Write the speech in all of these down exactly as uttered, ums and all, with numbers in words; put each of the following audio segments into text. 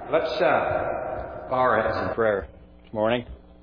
Let's uh, bow our heads in prayer this morning.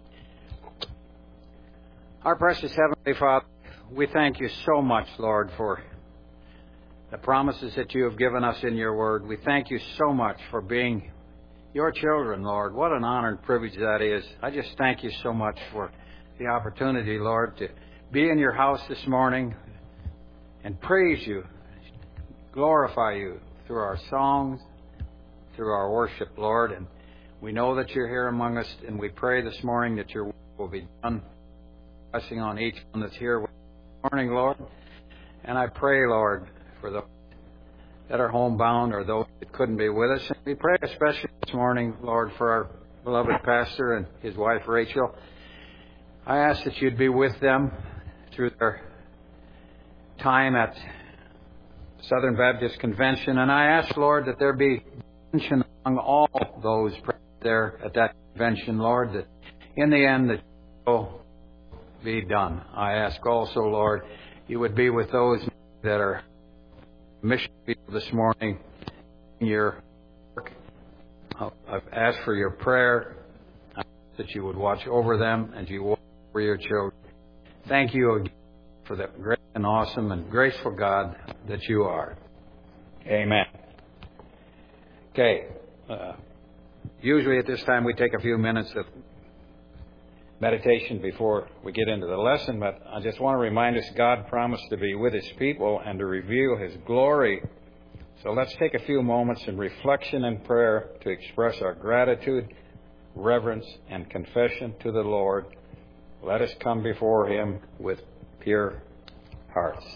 Our precious Heavenly Father, we thank you so much, Lord, for the promises that you have given us in your word. We thank you so much for being your children, Lord. What an honor and privilege that is. I just thank you so much for the opportunity, Lord, to be in your house this morning and praise you, glorify you through our songs, through our worship, Lord. And we know that you're here among us, and we pray this morning that your will will be done, blessing on each one that's here this morning, Lord. And I pray, Lord, for those that are homebound or those that couldn't be with us. And we pray especially this morning, Lord, for our beloved pastor and his wife, Rachel. I ask that you'd be with them through their time at Southern Baptist Convention. And I ask, Lord, that there be attention among all those present there at that convention, Lord, that in the end that will be done. I ask also, Lord, you would be with those that are mission people this morning in your work. I've asked for your prayer, that you would watch over them and you watch over your children. Thank you again for the great and awesome and graceful God that you are. Amen. Okay. Uh, usually at this time we take a few minutes of meditation before we get into the lesson, but I just want to remind us God promised to be with His people and to reveal His glory. So let's take a few moments in reflection and prayer to express our gratitude, reverence, and confession to the Lord. Let us come before Him with pure hearts.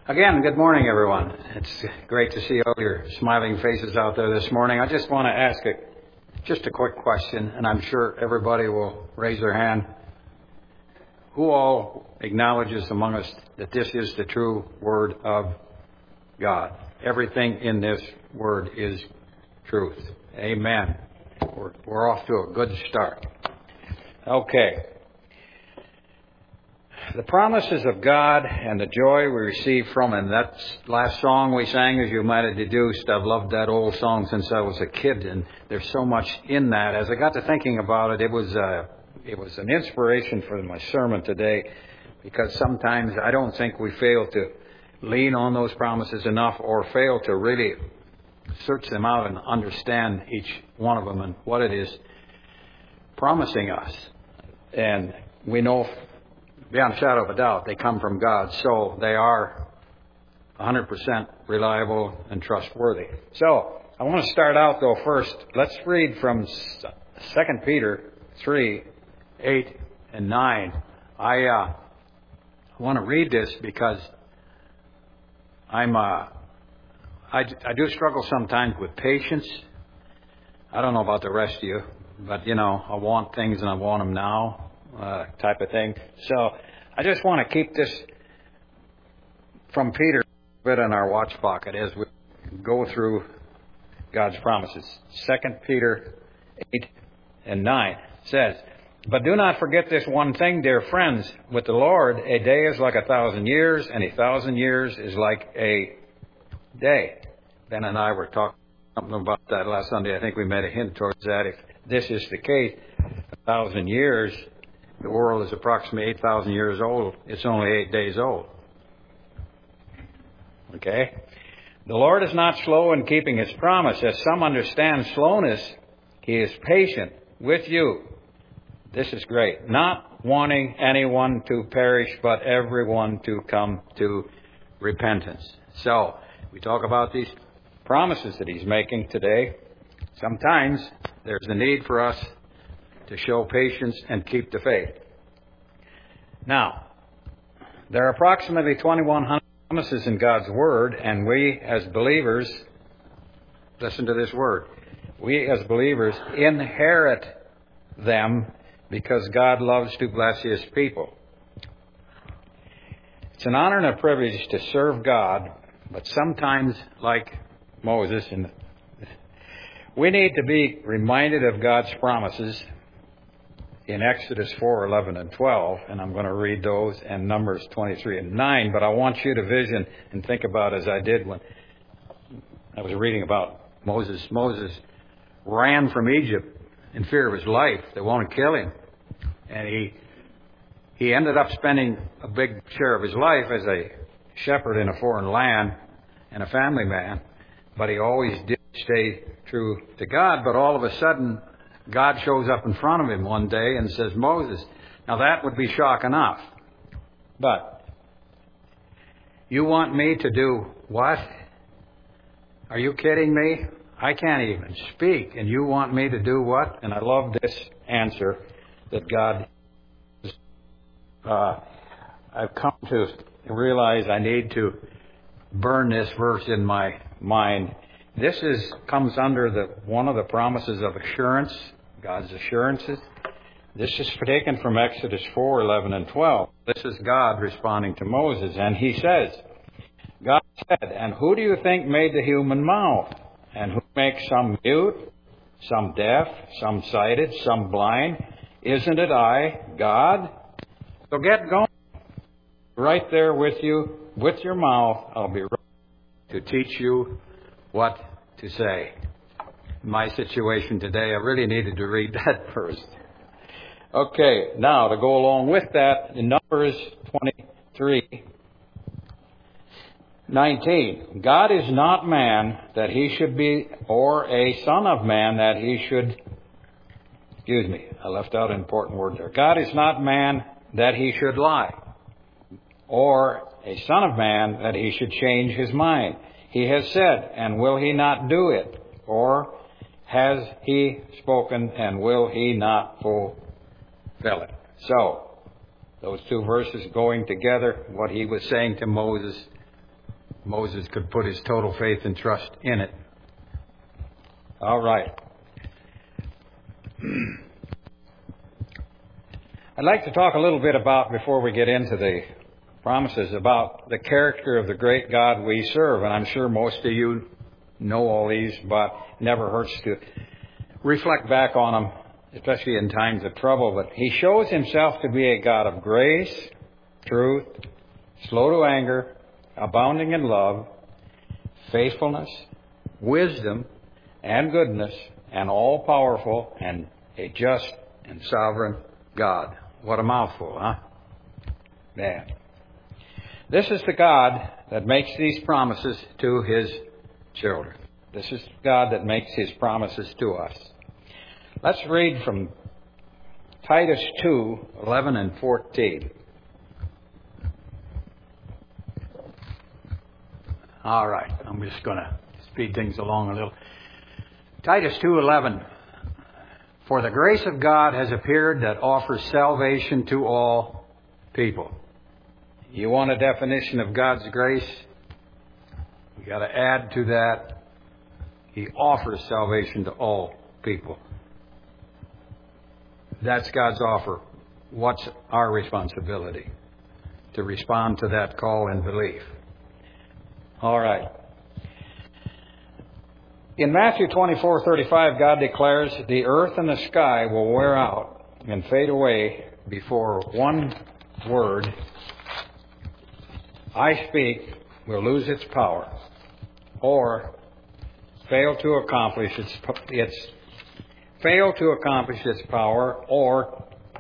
Again, good morning, everyone. It's great to see all your smiling faces out there this morning. I just want to ask a, just a quick question, and I'm sure everybody will raise their hand. Who all acknowledges among us that this is the true Word of God? Everything in this Word is truth. Amen. We're, we're off to a good start. Okay. The promises of God and the joy we receive from Him. That last song we sang, as you might have deduced, I've loved that old song since I was a kid, and there's so much in that. As I got to thinking about it, it was uh, it was an inspiration for my sermon today, because sometimes I don't think we fail to lean on those promises enough, or fail to really search them out and understand each one of them and what it is promising us. And we know beyond a shadow of a doubt, they come from God, so they are one hundred percent reliable and trustworthy. So, I want to start out, though, first. Let's read from Second Peter three, eight, and nine. I uh, want to read this because I'm, uh, I, I do struggle sometimes with patience. I don't know about the rest of you, but, you know, I want things and I want them now. Uh, type of thing. So I just want to keep this from Peter a bit in our watch pocket as we go through God's promises. Second Peter eight and nine says, "But do not forget this one thing, dear friends. With the Lord, a day is like a thousand years, and a thousand years is like a day." Ben and I were talking something about that last Sunday. I think we made a hint towards that. If this is the case, a thousand years, the world is approximately eight thousand years old. It's only eight days old. Okay? The Lord is not slow in keeping His promise. As some understand slowness, He is patient with you. This is great. Not wanting anyone to perish, but everyone to come to repentance. So, we talk about these promises that He's making today. Sometimes there's a need for us to show patience and keep the faith. Now, there are approximately twenty-one hundred promises in God's Word, and we as believers, listen to this word, we as believers inherit them because God loves to bless His people. It's an honor and a privilege to serve God, but sometimes, like Moses, and we need to be reminded of God's promises in Exodus four, eleven, and twelve, and I'm going to read those, and Numbers twenty-three and nine, but I want you to vision and think about, as I did when I was reading about Moses. Moses ran from Egypt in fear of his life. They wanted to kill him. And he he ended up spending a big share of his life as a shepherd in a foreign land and a family man, but he always did stay true to God. But all of a sudden, God shows up in front of him one day and says, "Moses." Now that would be shock enough. But you want me to do what? Are you kidding me? I can't even speak, and you want me to do what? And I love this answer that God, uh, I've come to realize I need to burn this verse in my mind. This is comes under the one of the promises of assurance, God's assurances. This is taken from Exodus four, eleven, and twelve. This is God responding to Moses, and He says, God said, "And who do you think made the human mouth? And who makes some mute, some deaf, some sighted, some blind? Isn't it I, God? So get going. Right there with you, with your mouth, I'll be ready to teach you what to say." In my situation today, I really needed to read that first. Okay, now to go along with that, in Numbers twenty-three, nineteen, God is not man that He should be, or a son of man that He should, excuse me, I left out an important word there. God is not man that He should lie, or a son of man that He should change His mind. He has said, and will He not do it? Or has He spoken, and will He not fulfill it? So, those two verses going together, what He was saying to Moses Moses could put his total faith and trust in it. All right. I'd like to talk a little bit about, before we get into the promises, about the character of the great God we serve. And I'm sure most of you know all these, but it never hurts to reflect back on them, especially in times of trouble. But He shows Himself to be a God of grace, truth, slow to anger, abounding in love, faithfulness, wisdom, and goodness, and all-powerful, and a just and sovereign God. What a mouthful, huh? Man. This is the God that makes these promises to His children. This is God that makes His promises to us. Let's read from Titus two, eleven and fourteen. All right, I'm just going to speed things along a little. Titus two eleven. For the grace of God has appeared that offers salvation to all people. You want a definition of God's grace? We got to add to that. He offers salvation to all people. That's God's offer. What's our responsibility? To respond to that call in belief. All right. In Matthew twenty-four thirty-five, God declares, the earth and the sky will wear out and fade away before one word, I speak, will lose its power or fail to accomplish its, its fail to accomplish its power, or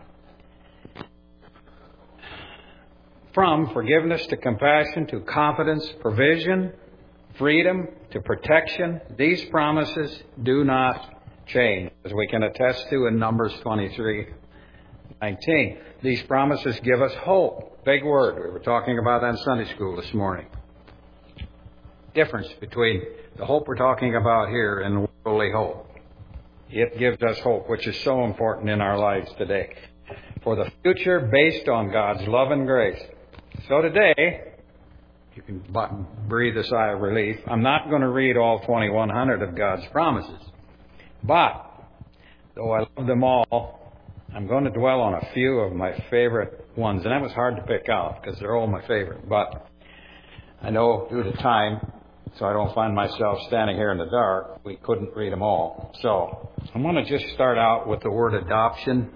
from forgiveness to compassion to confidence, provision, freedom to protection, these promises do not change, as we can attest to in Numbers twenty-three nineteen. These promises give us hope. Big word. We were talking about that in Sunday school this morning. Difference between the hope we're talking about here and worldly hope. It gives us hope, which is so important in our lives today. For the future based on God's love and grace. So today, you can breathe a sigh of relief. I'm not going to read all twenty-one hundred of God's promises. But, though I love them all, I'm going to dwell on a few of my favorite ones. And that was hard to pick out because they're all my favorite. But I know due to time, so I don't find myself standing here in the dark, we couldn't read them all. So I'm going to just start out with the word adoption.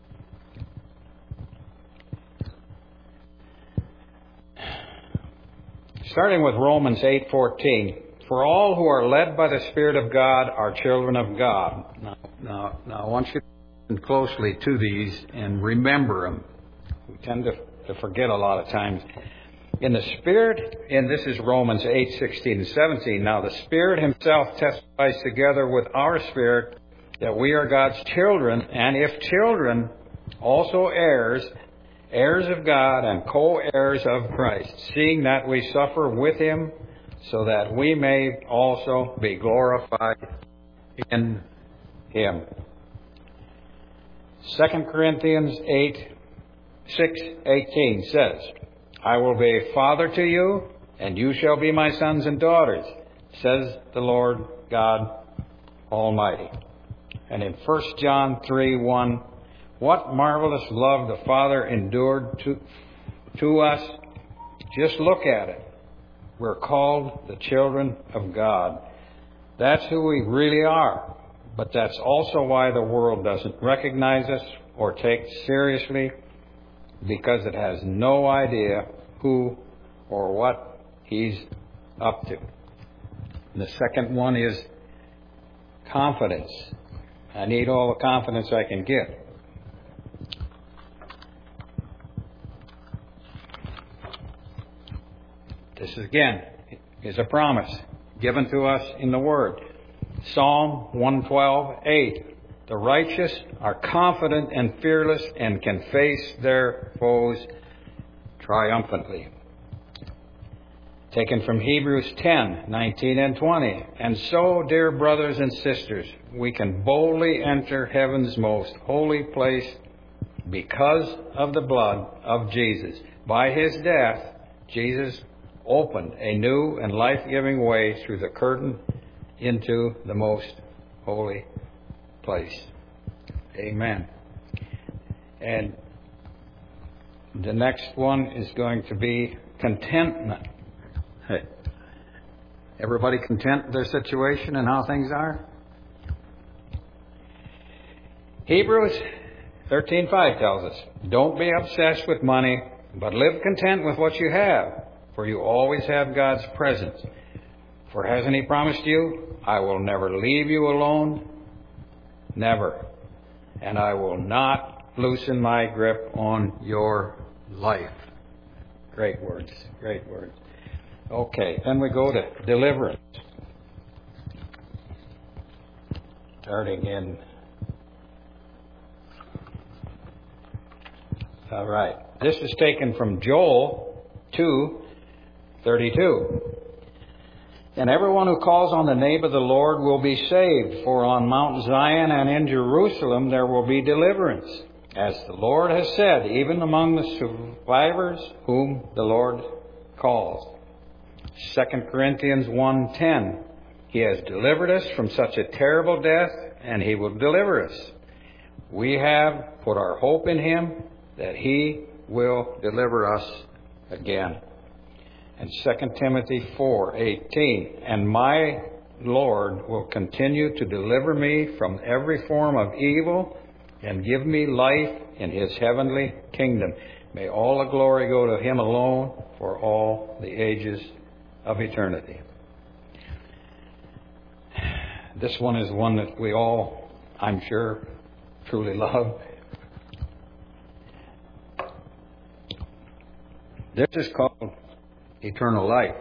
Starting with Romans eight fourteen, for all who are led by the Spirit of God are children of God. Now, now, now I want you to listen closely to these and remember them. We tend to, to forget a lot of times. In the Spirit, and this is Romans eight sixteen and seventeen, now the Spirit Himself testifies together with our spirit that we are God's children, and if children, also heirs, heirs of God and co-heirs of Christ, seeing that we suffer with Him, so that we may also be glorified in Him. Second Corinthians eight, six, eighteen says, I will be a father to you, and you shall be my sons and daughters, says the Lord God Almighty. And in First John three, one, what marvelous love the Father endured to, to us. Just look at it. We're called the children of God. That's who we really are. But that's also why the world doesn't recognize us or take seriously, because it has no idea who or what He's up to. And the second one is confidence. I need all the confidence I can get. This, again, is a promise given to us in the Word. Psalm one twelve, eight. The righteous are confident and fearless and can face their foes triumphantly. Taken from Hebrews ten, nineteen and twenty. And so, dear brothers and sisters, we can boldly enter heaven's most holy place because of the blood of Jesus. By His death, Jesus opened a new and life-giving way through the curtain into the most holy place. Amen. And the next one is going to be contentment. Hey, everybody content with their situation and how things are? Hebrews thirteen five tells us, don't be obsessed with money, but live content with what you have, for you always have God's presence. For hasn't He promised you, I will never leave you alone? Never. And I will not loosen my grip on your life. Great words, great words. Okay, then we go to deliverance. Starting in... All right. This is taken from Joel two thirty-two. And everyone who calls on the name of the Lord will be saved, for on Mount Zion and in Jerusalem there will be deliverance, as the Lord has said, even among the survivors whom the Lord calls. Second Corinthians one ten. He has delivered us from such a terrible death, and He will deliver us. We have put our hope in Him, that He will deliver us again. And Second Timothy four eighteen, and my Lord will continue to deliver me from every form of evil and give me life in His heavenly kingdom. May all the glory go to Him alone for all the ages of eternity. This one is one that we all, I'm sure, truly love. This is called eternal life.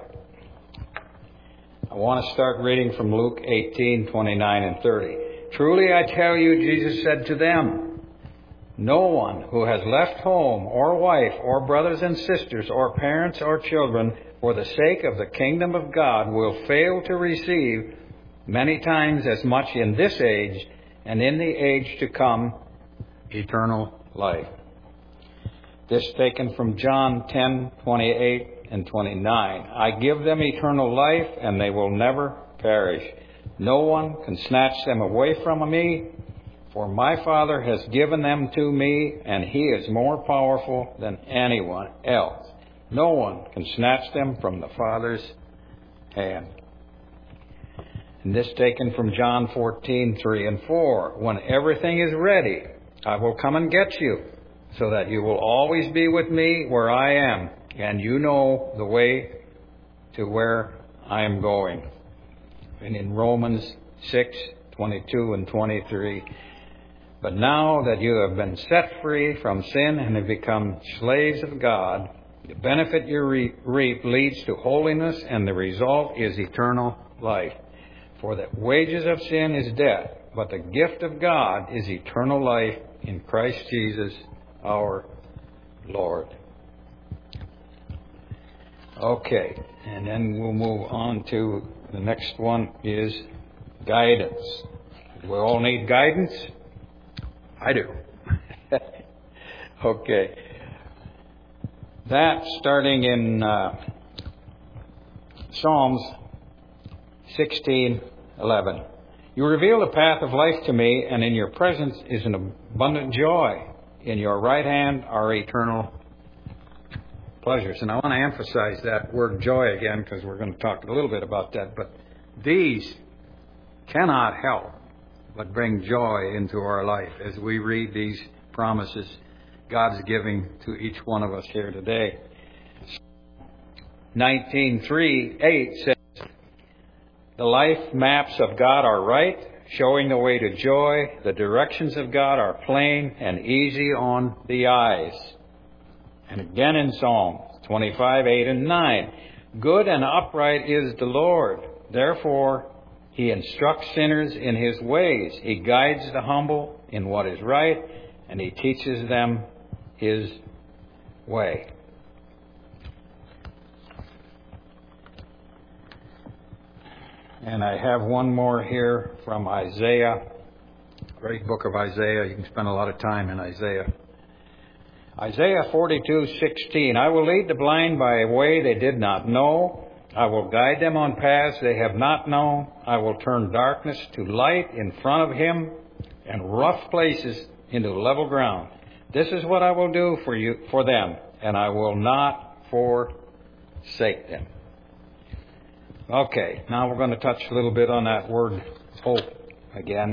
I want to start reading from Luke eighteen twenty-nine and thirty. Truly I tell you, Jesus said to them, no one who has left home or wife or brothers and sisters or parents or children for the sake of the kingdom of God will fail to receive many times as much in this age and in the age to come eternal life. This taken from John ten twenty-eight and twenty-nine. I give them eternal life, and they will never perish. No one can snatch them away from me, for my Father has given them to me, and He is more powerful than anyone else. No one can snatch them from the Father's hand. And this taken from John fourteen three and four. When everything is ready, I will come and get you, so that you will always be with me where I am, and you know the way to where I am going. And in Romans six twenty-two and twenty-three, but now that you have been set free from sin and have become slaves of God, the benefit you reap leads to holiness, and the result is eternal life. For the wages of sin is death, but the gift of God is eternal life in Christ Jesus our Lord. Okay, and then we'll move on to the next one is guidance. We all need guidance? I do. Okay. That starting in uh, Psalms sixteen eleven. You reveal the path of life to me, and in your presence is an abundant joy. In your right hand are eternal pleasures. And I want to emphasize that word joy again, because we're going to talk a little bit about that. But these cannot help but bring joy into our life as we read these promises God's giving to each one of us here today. nineteen three eight says, the life maps of God are right, showing the way to joy. The directions of God are plain and easy on the eyes. And again in Psalm twenty-five eight and nine, good and upright is the Lord. Therefore, He instructs sinners in His ways. He guides the humble in what is right, and He teaches them His way. And I have one more here from Isaiah. Great book of Isaiah. You can spend a lot of time in Isaiah. Isaiah forty-two sixteen. I will lead the blind by a way they did not know. I will guide them on paths they have not known. I will turn darkness to light in front of him and rough places into level ground. This is what I will do for you, for them, and I will not forsake them. Okay, now we're going to touch a little bit on that word hope again.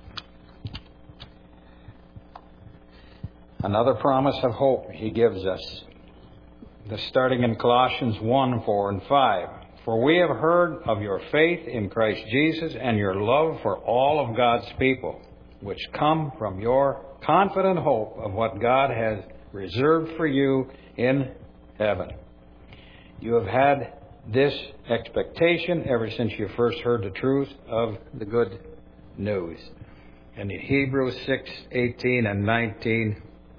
Another promise of hope he gives us. The starting in Colossians one, four, and five. For we have heard of your faith in Christ Jesus and your love for all of God's people, which come from your confident hope of what God has reserved for you in heaven. You have had this expectation ever since you first heard the truth of the good news. And in Hebrews six, eighteen and nineteen,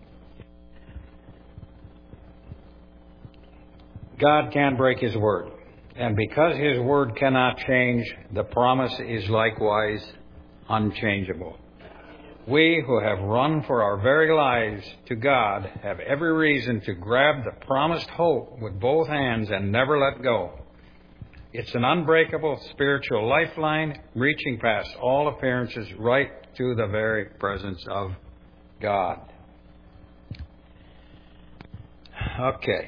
God can't break His word. And because His word cannot change, the promise is likewise unchangeable. We who have run for our very lives to God have every reason to grab the promised hope with both hands and never let go. It's an unbreakable spiritual lifeline reaching past all appearances right to the very presence of God. Okay.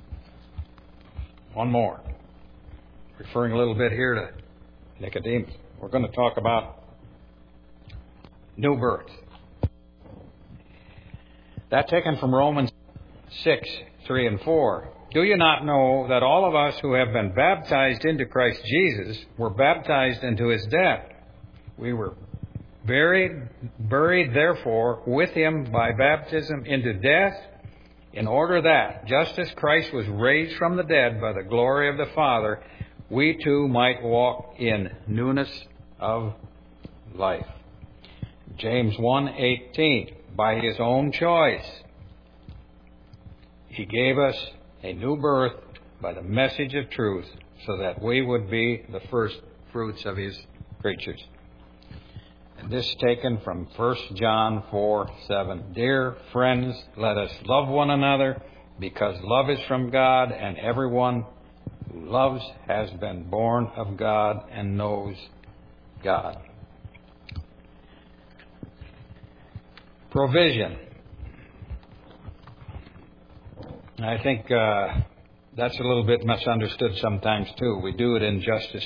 One more. Referring a little bit here to Nicodemus. We're going to talk about new birth. That taken from Romans six, three and four. Do you not know that all of us who have been baptized into Christ Jesus were baptized into His death? We were buried, buried therefore with Him by baptism into death, in order that, just as Christ was raised from the dead by the glory of the Father, we too might walk in newness of life. James one eighteen. By His own choice, He gave us a new birth by the message of truth, so that we would be the first fruits of His creatures. And this is taken from First John four seven. Dear friends, let us love one another, because love is from God, and everyone who loves has been born of God and knows God. Provision. I think uh, that's a little bit misunderstood sometimes too. We do it in justice.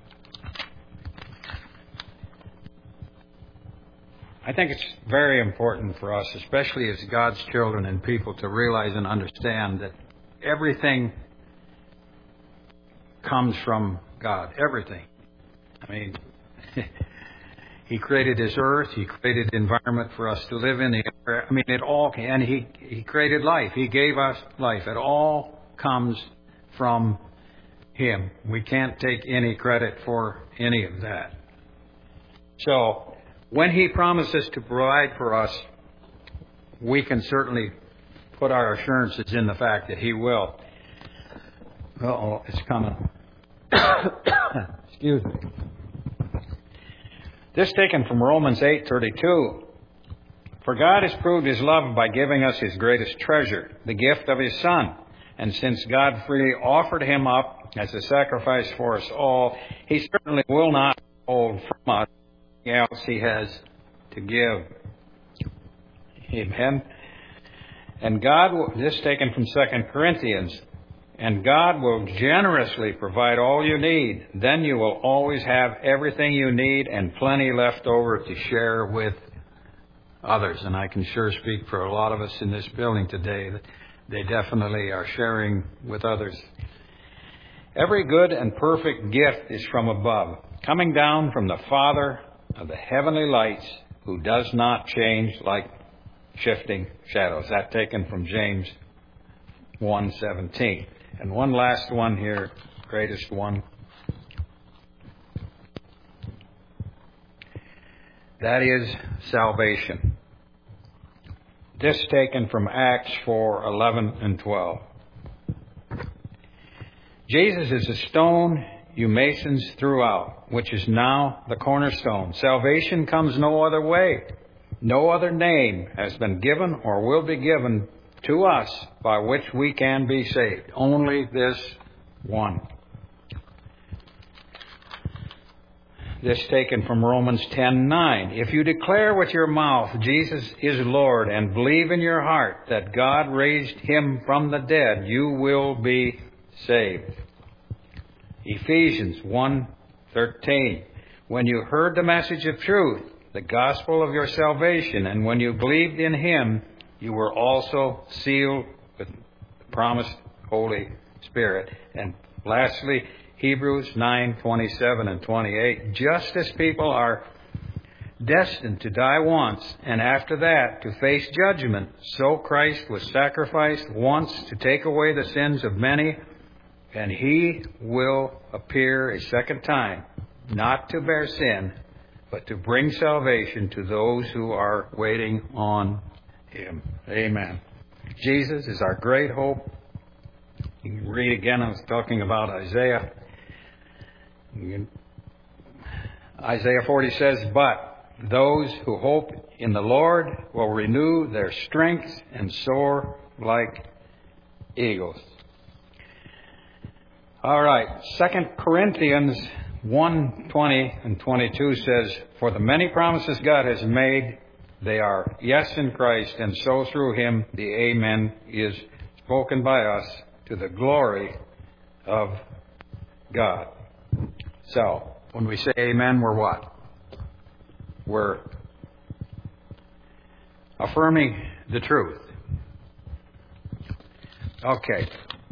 I think it's very important for us, especially as God's children and people, to realize and understand that everything comes from God. Everything. I mean, He created this earth. He created the environment for us to live in. I mean, it all, and He, He created life. He gave us life. It all comes from Him. We can't take any credit for any of that. So, when He promises to provide for us, we can certainly put our assurances in the fact that He will. Uh-oh, it's coming. Excuse me. This taken from Romans eight thirty-two. For God has proved His love by giving us His greatest treasure, the gift of His Son. And since God freely offered Him up as a sacrifice for us all, He certainly will not hold from us anything else He has to give. Amen. And God, will, this taken from Second Corinthians. And God will generously provide all you need. Then you will always have everything you need and plenty left over to share with others. And I can sure speak for a lot of us in this building today that they definitely are sharing with others. Every good and perfect gift is from above, coming down from the Father of the heavenly lights, who does not change like shifting shadows. That taken from James one seventeen. And one last one here, greatest one. That is salvation. This taken from Acts four eleven and twelve. Jesus is a stone you masons threw out, which is now the cornerstone. Salvation comes no other way. No other name has been given or will be given to us by which we can be saved. Only this one. This taken from Romans ten nine. If you declare with your mouth Jesus is Lord and believe in your heart that God raised him from the dead, you will be saved. Ephesians one thirteen. When you heard the message of truth, the gospel of your salvation, and when you believed in him, you were also sealed with the promised Holy Spirit. And lastly, Hebrews nine twenty-seven and twenty-eight. Just as people are destined to die once, and after that to face judgment, so Christ was sacrificed once to take away the sins of many, and he will appear a second time, not to bear sin, but to bring salvation to those who are waiting on him. Amen. Jesus is our great hope. You can read again, I was talking about Isaiah. Isaiah forty says, but those who hope in the Lord will renew their strength and soar like eagles. All right, Second Corinthians one twenty and twenty-two says, for the many promises God has made, they are yes in Christ, and so through him the Amen is spoken by us to the glory of God. So, when we say Amen, we're what? We're affirming the truth. Okay.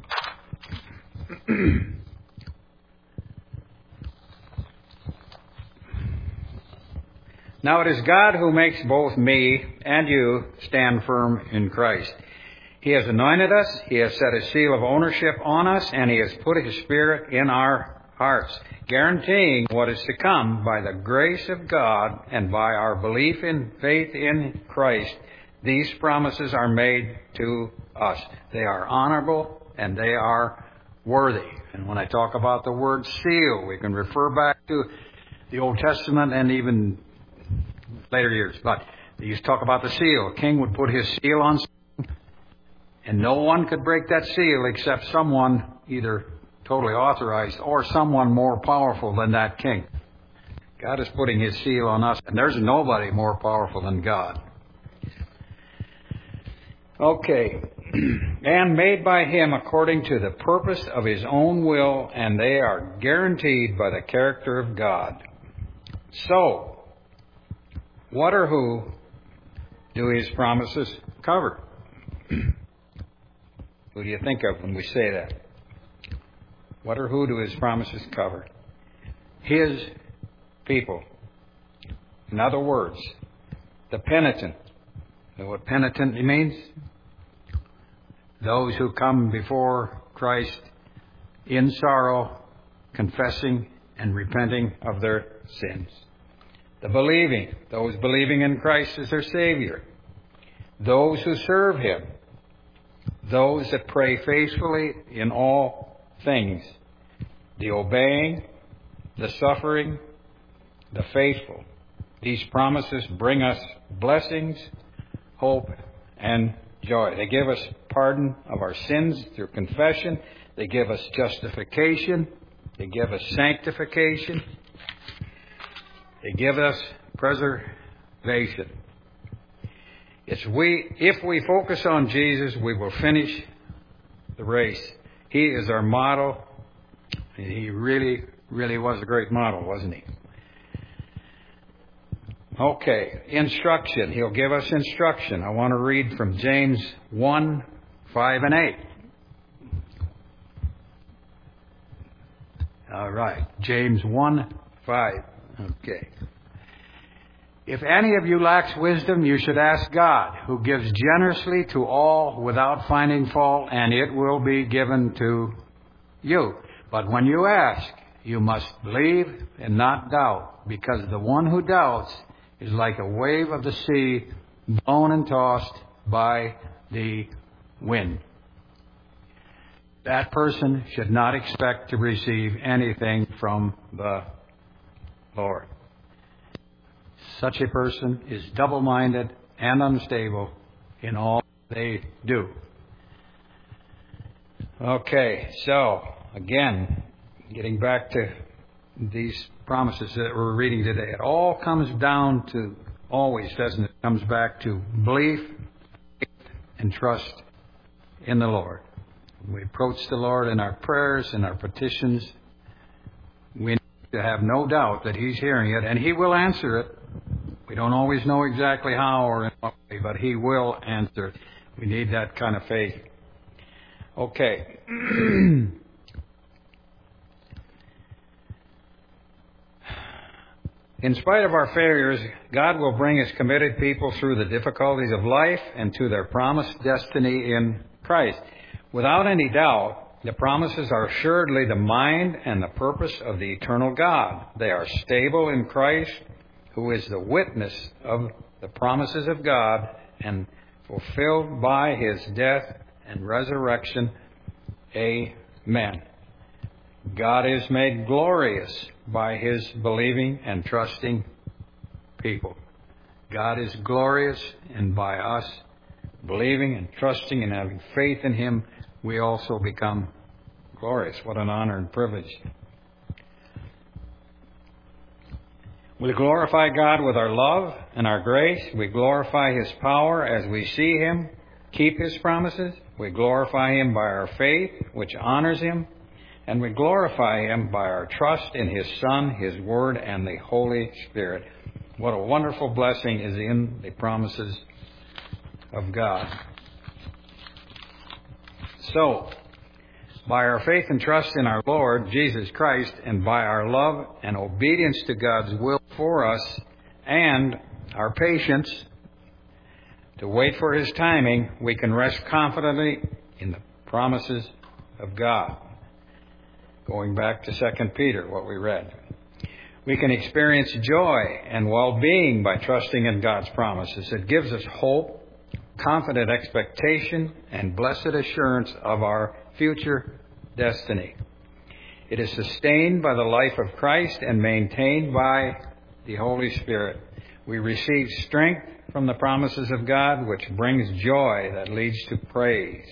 Now it is God who makes both me and you stand firm in Christ. He has anointed us, he has set a seal of ownership on us, and he has put his Spirit in our hearts, guaranteeing what is to come by the grace of God and by our belief in faith in Christ. These promises are made to us. They are honorable and they are worthy. And when I talk about the word seal, we can refer back to the Old Testament and even later years. But they used to talk about the seal. A king would put his seal on something, and no one could break that seal except someone either totally authorized or someone more powerful than that king. God is putting his seal on us, and there's nobody more powerful than God. Okay. And made by him according to the purpose of his own will, and they are guaranteed by the character of God. So, what or who do his promises cover? Who do you think of when we say that? What or who do his promises cover? His people. In other words, the penitent. You know what penitent means? Those who come before Christ in sorrow, confessing and repenting of their sins. The believing, those believing in Christ as their Savior. Those who serve him. Those that pray faithfully in all things. The obeying, the suffering, the faithful. These promises bring us blessings, hope, and joy. They give us pardon of our sins through confession. They give us justification. They give us sanctification. They give us preservation. It's we, if we focus on Jesus, we will finish the race. He is our model. He really, really was a great model, wasn't he? Okay, instruction. He'll give us instruction. I want to read from James one, five, and eight. All right, James one, five. Okay. If any of you lacks wisdom, you should ask God, who gives generously to all without finding fault, and it will be given to you. But when you ask, you must believe and not doubt, because the one who doubts is like a wave of the sea, blown and tossed by the wind. That person should not expect to receive anything from the Lord. Such a person is double-minded and unstable in all they do. Okay, so again, getting back to these promises that we're reading today, it all comes down to, always, doesn't it? It comes back to belief, faith, and trust in the Lord. We approach the Lord in our prayers and our petitions. We need to have no doubt that He's hearing it, and He will answer it. We don't always know exactly how or in what way, but He will answer it. We need that kind of faith. Okay. In spite of our failures, God will bring His committed people through the difficulties of life and to their promised destiny in Christ. Without any doubt, the promises are assuredly the mind and the purpose of the eternal God. They are stable in Christ, who is the witness of the promises of God and fulfilled by His death and resurrection. Amen. God is made glorious by His believing and trusting people. God is glorious, and by us believing and trusting and having faith in Him, we also become glorious. What an honor and privilege. We glorify God with our love and our grace. We glorify His power as we see Him keep His promises. We glorify Him by our faith, which honors Him. And we glorify Him by our trust in His Son, His Word, and the Holy Spirit. What a wonderful blessing is in the promises of God. So, by our faith and trust in our Lord Jesus Christ, and by our love and obedience to God's will for us, and our patience to wait for His timing, we can rest confidently in the promises of God. Going back to Second Peter, what we read. We can experience joy and well-being by trusting in God's promises. It gives us hope, confident expectation, and blessed assurance of our future destiny. It is sustained by the life of Christ and maintained by the Holy Spirit. We receive strength from the promises of God, which brings joy that leads to praise,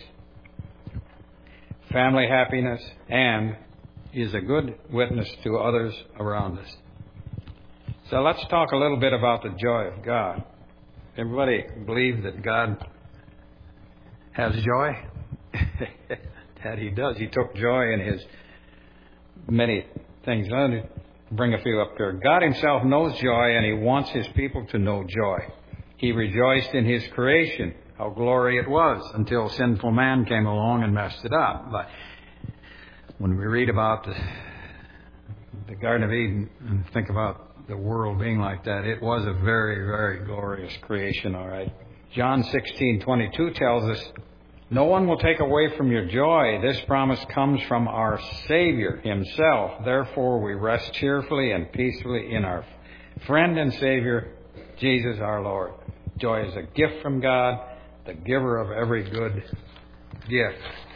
family happiness, and is a good witness to others around us. So let's talk a little bit about the joy of God. Everybody believe that God has joy? That He does. He took joy in His many things. Let me bring a few up there. God Himself knows joy, and He wants His people to know joy. He rejoiced in His creation, how glory it was, until sinful man came along and messed it up. But when we read about the, the Garden of Eden and think about the world being like that, it was a very, very glorious creation, all right. John sixteen twenty-two tells us, no one will take away from your joy. This promise comes from our Savior Himself. Therefore, we rest cheerfully and peacefully in our friend and Savior, Jesus our Lord. Joy is a gift from God, the giver of every good gift.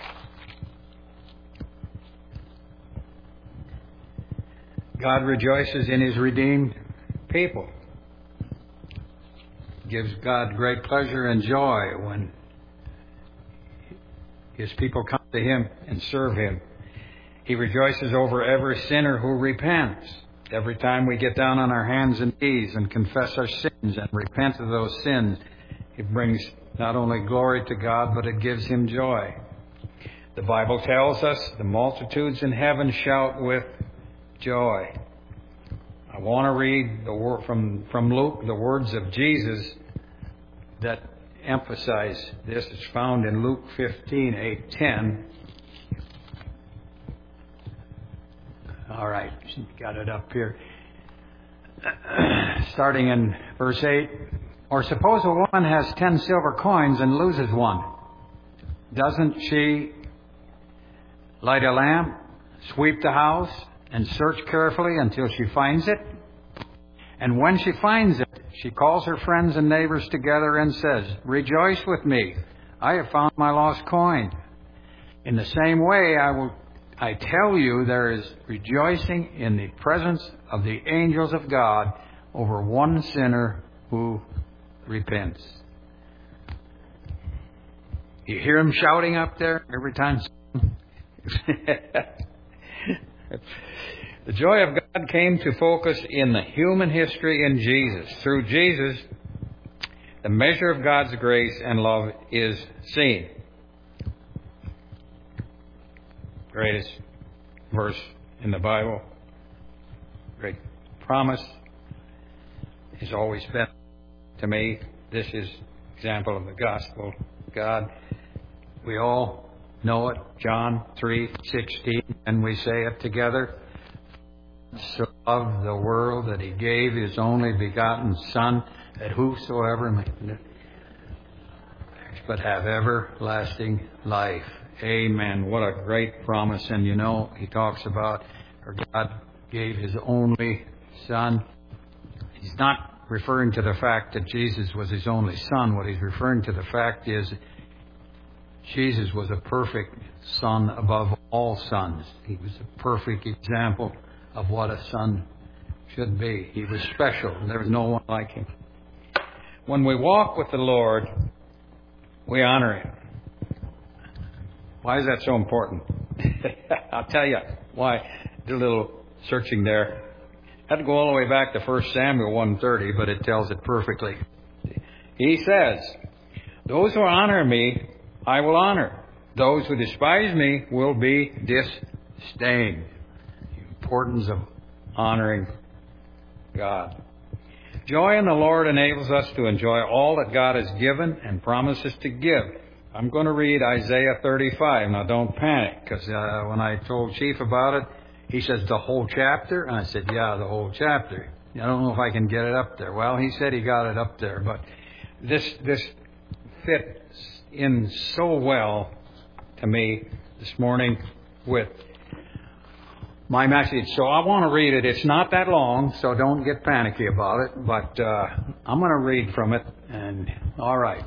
God rejoices in His redeemed people. Gives God great pleasure and joy when His people come to Him and serve Him. He rejoices over every sinner who repents. Every time we get down on our hands and knees and confess our sins and repent of those sins, it brings not only glory to God, but it gives Him joy. The Bible tells us the multitudes in heaven shout with joy. I want to read the word from, from Luke, the words of Jesus that emphasize this. It's found in Luke fifteen, eight, ten. All right, got it up here. Starting in verse eight. Or suppose a woman has ten silver coins and loses one. Doesn't she light a lamp, sweep the house, and search carefully until she finds it? And when she finds it, she calls her friends and neighbors together and says, rejoice with me, I have found my lost coin. In the same way, I will, I tell you, there is rejoicing in the presence of the angels of God over one sinner who repents. You hear him shouting up there every time. The joy of God came to focus in the human history in Jesus. Through Jesus, the measure of God's grace and love is seen. Greatest verse in the Bible. Great promise has always been to me. This is example of the gospel of God. We all know it. John three sixteen, and we say it together. So loved the world that He gave His only begotten Son, that whosoever may but have everlasting life. Amen. What a great promise. And you know, He talks about, or God gave His only Son. He's not referring to the fact that Jesus was His only Son. What He's referring to the fact is Jesus was a perfect Son above all sons. He was a perfect example of what a son should be. He was special. There was no one like Him. When we walk with the Lord, we honor Him. Why is that so important? I'll tell you why. Did a little searching there. I had to go all the way back to First Samuel one thirty, but it tells it perfectly. He says, "Those who honor me, I will honor. Those who despise me will be disdained." The importance of honoring God. Joy in the Lord enables us to enjoy all that God has given and promises to give. I'm going to read Isaiah thirty-five. Now, don't panic, because uh, when I told Chief about it, he says, the whole chapter? And I said, yeah, the whole chapter. I don't know if I can get it up there. Well, he said he got it up there, but this this fits in so well to me this morning with my message. So I want to read it. It's not that long, so don't get panicky about it, but uh, I'm going to read from it. And all right.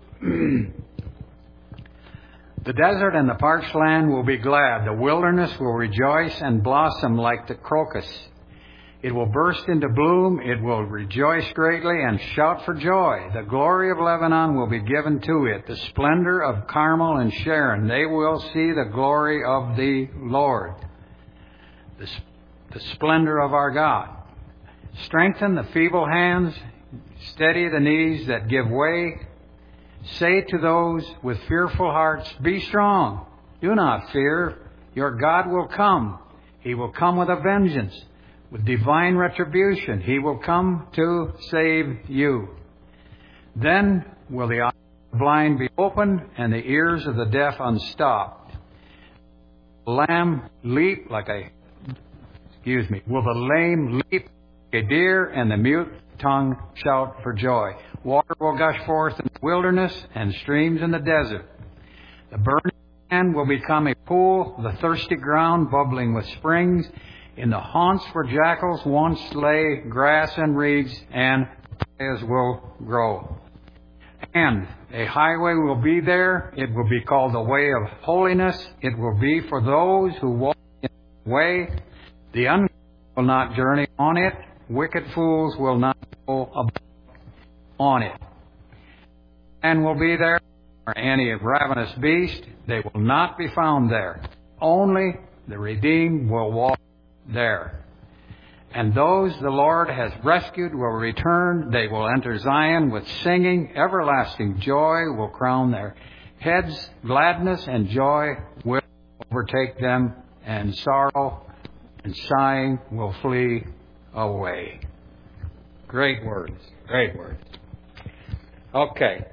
The desert and the parched land will be glad. The wilderness will rejoice and blossom like the crocus. It will burst into bloom. It will rejoice greatly and shout for joy. The glory of Lebanon will be given to it. The splendor of Carmel and Sharon. They will see the glory of the Lord. The, the splendor of our God. Strengthen the feeble hands. Steady the knees that give way. Say to those with fearful hearts, be strong. Do not fear. Your God will come. He will come with a vengeance, with divine retribution. He will come to save you. Then will the eyes of the blind be opened and the ears of the deaf unstopped. The lamb leap like a, excuse me, will the lame leap like a deer and the mute tongue shout for joy. Water will gush forth in the wilderness and streams in the desert. The burning land will become a pool, the thirsty ground bubbling with springs. In the haunts where jackals once lay, grass and reeds and papayas will grow. And a highway will be there. It will be called the way of holiness. It will be for those who walk in the way. The ungodly will not journey on it. Wicked fools will not go about on it. And will be there, or any ravenous beast, they will not be found there. Only the redeemed will walk there. And those the Lord has rescued will return. They will enter Zion with singing. Everlasting joy will crown their heads. Gladness and joy will overtake them, and sorrow and sighing will flee away. Great words. Great words. Okay.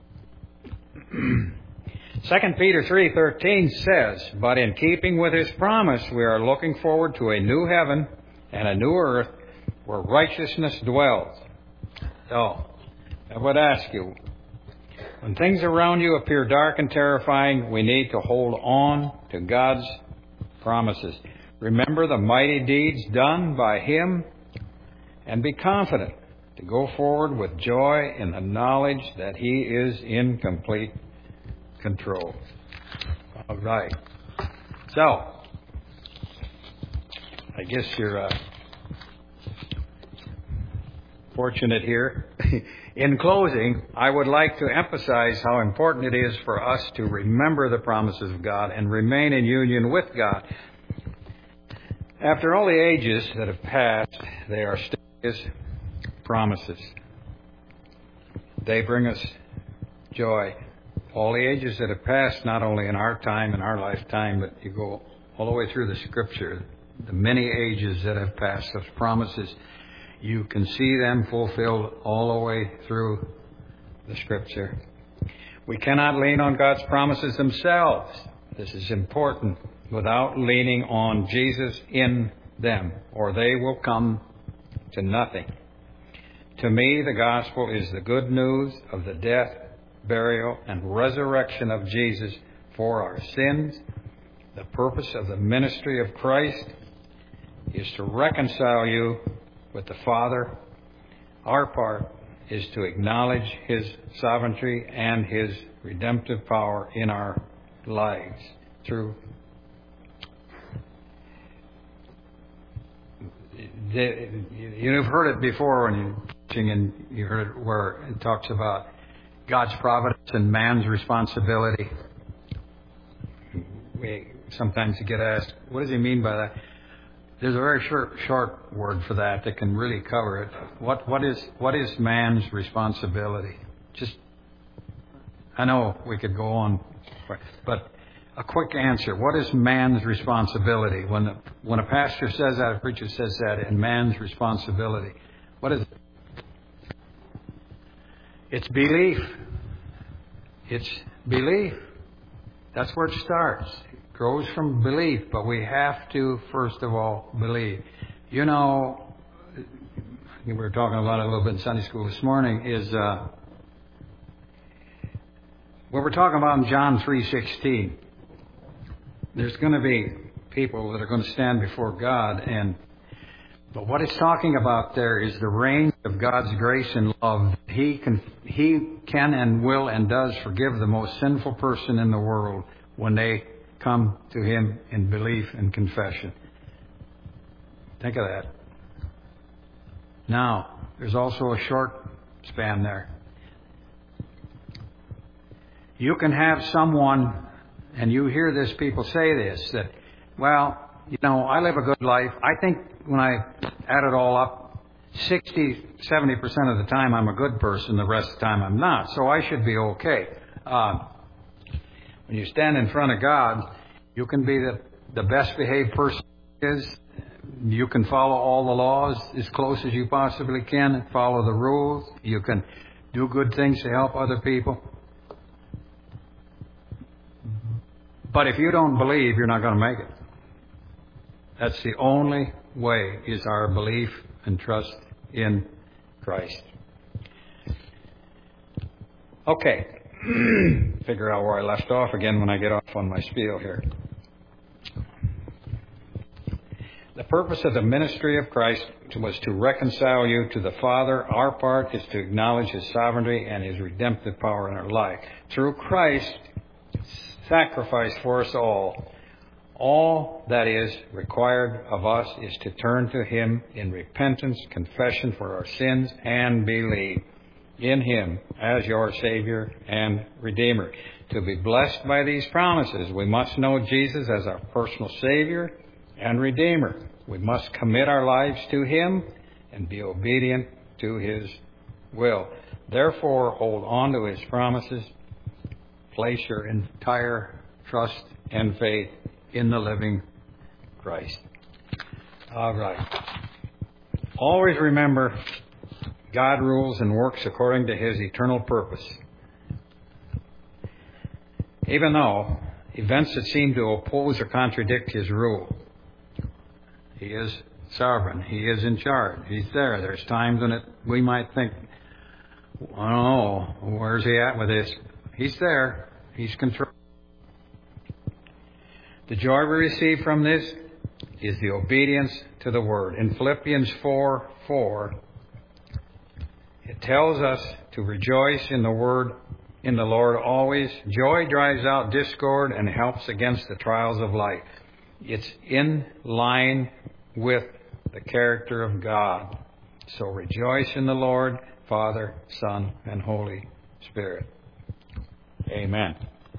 Second Peter three thirteen says, "But in keeping with His promise, we are looking forward to a new heaven and a new earth where righteousness dwells." So, I would ask you, when things around you appear dark and terrifying, we need to hold on to God's promises. Remember the mighty deeds done by Him and be confident to go forward with joy in the knowledge that He is in complete control. All right. So, I guess you're uh, fortunate here. In closing, I would like to emphasize how important it is for us to remember the promises of God and remain in union with God. After all the ages that have passed, they are still His promises. They bring us joy. All the ages that have passed, not only in our time, in our lifetime, but you go all the way through the Scripture, the many ages that have passed, those promises, you can see them fulfilled all the way through the Scripture. We cannot lean on God's promises themselves. This is important. Without leaning on Jesus in them, or they will come to nothing. To me, the gospel is the good news of the death, burial, and resurrection of Jesus for our sins. The purpose of the ministry of Christ is to reconcile you with the Father. Our part is to acknowledge His sovereignty and His redemptive power in our lives through You've heard it before when you're teaching, and you heard it where it talks about God's providence and man's responsibility. We sometimes get asked, what does he mean by that? There's a very short, short word for that that can really cover it. What, what is, what is man's responsibility? Just, I know we could go on, but a quick answer. What is man's responsibility? When the, when a pastor says that, a preacher says that, in man's responsibility, what is it? It's belief. It's belief. That's where it starts. It grows from belief, but we have to, first of all, believe. You know, we were talking about it a little bit in Sunday school this morning, is uh, what we're talking about in John three sixteen. There's going to be people that are going to stand before God, and but what it's talking about there is the range of God's grace and love. He can, He can and will and does forgive the most sinful person in the world when they come to Him in belief and confession. Think of that. Now, there's also a short span there. You can have someone. And you hear this, people say this, that, well, you know, I live a good life. I think when I add it all up, sixty, seventy percent of the time I'm a good person, the rest of the time I'm not. So I should be okay. Uh, when you stand in front of God, you can be the, the best behaved person is. You can follow all the laws as close as you possibly can and follow the rules. You can do good things to help other people. But if you don't believe, you're not going to make it. That's the only way, is our belief and trust in Christ. Okay. Figure out where I left off again when I get off on my spiel here. The purpose of the ministry of Christ was to reconcile you to the Father. Our part is to acknowledge His sovereignty and His redemptive power in our life. Through Christ, sacrifice for us all. All that is required of us is to turn to Him in repentance, confession for our sins, and believe in Him as your Savior and Redeemer. To be blessed by these promises, we must know Jesus as our personal Savior and Redeemer. We must commit our lives to Him and be obedient to His will. Therefore, hold on to His promises. Place your entire trust and faith in the living Christ. All right. Always remember, God rules and works according to His eternal purpose. Even though events that seem to oppose or contradict His rule, He is sovereign. He is in charge. He's there. There's times when it, we might think, I don't know, where's He at with this? He's there. He's control. The joy we receive from this is the obedience to the Word. In Philippians four four, it tells us to rejoice in the Word, in the Lord always. Joy drives out discord and helps against the trials of life. It's in line with the character of God. So rejoice in the Lord, Father, Son, and Holy Spirit. Amen.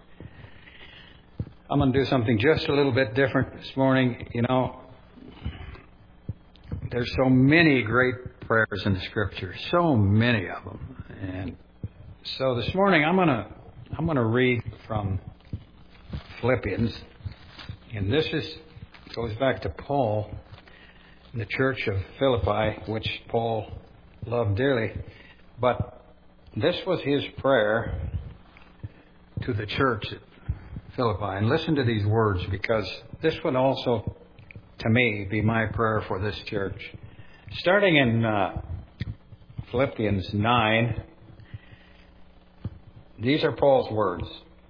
I'm going to do something just a little bit different this morning. You know, there's so many great prayers in the Scripture, so many of them. And so this morning I'm going to I'm going to read from Philippians. And this is goes back to Paul, the church of Philippi, which Paul loved dearly. But this was his prayer to the church at Philippi. And listen to these words, because this would also, to me, be my prayer for this church. Starting in uh, Philippians nine, these are Paul's words.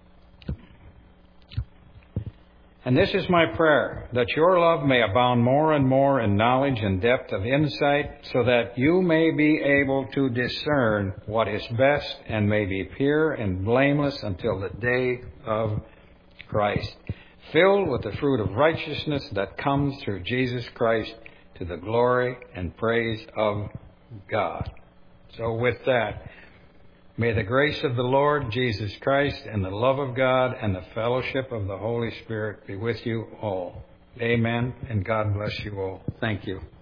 And this is my prayer, that your love may abound more and more in knowledge and depth of insight, so that you may be able to discern what is best and may be pure and blameless until the day of Christ, filled with the fruit of righteousness that comes through Jesus Christ to the glory and praise of God. So with that, may the grace of the Lord Jesus Christ and the love of God and the fellowship of the Holy Spirit be with you all. Amen, and God bless you all. Thank you.